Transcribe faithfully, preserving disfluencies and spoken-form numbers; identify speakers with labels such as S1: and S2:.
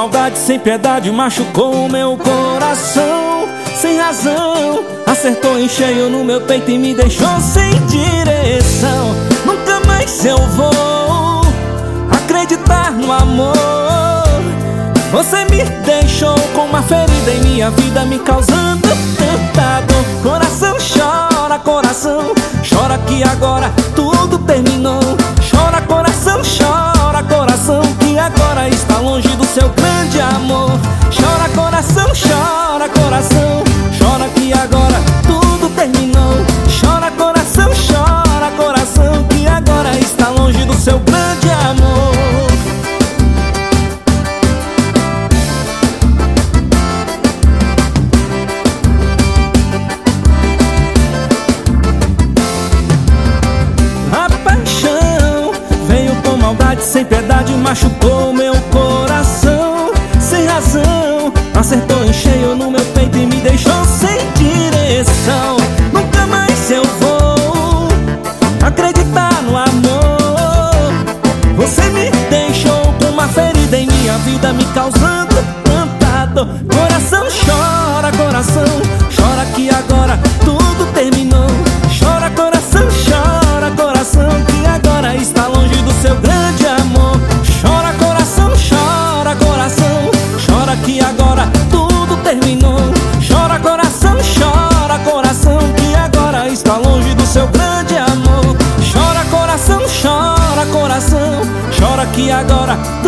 S1: maldade, sem piedade, machucou o meu coração. Sem razão, acertou em cheio no meu peito e me deixou sem direção. Nunca mais eu vou acreditar no amor. Você me deixou com uma ferida em minha vida, me causando tanta dor. Coração chora, coração chora que agora tudo terminou. Chora, coração chora, coração que agora está longe do seu grande amor. Chora, coração chora, coração chora que agora tudo terminou. Chora, coração chora, coração que agora está longe do seu grande amor. Sem piedade, machucou meu coração. Sem razão, acertou em cheio no meu peito e me deixou sem direção. Nunca mais eu vou acreditar no amor. Você me deixou com uma ferida em minha vida, me causando tanta dor. Coração chora, coração chora que agora tudo terminou. Chora, coração chora, coração que agora está longe do seu grande amor. Chora, coração chora, coração chora que agora tudo terminou. Chora, coração chora, coração que agora está longe do seu grande amor. Chora, coração chora, coração chora que agora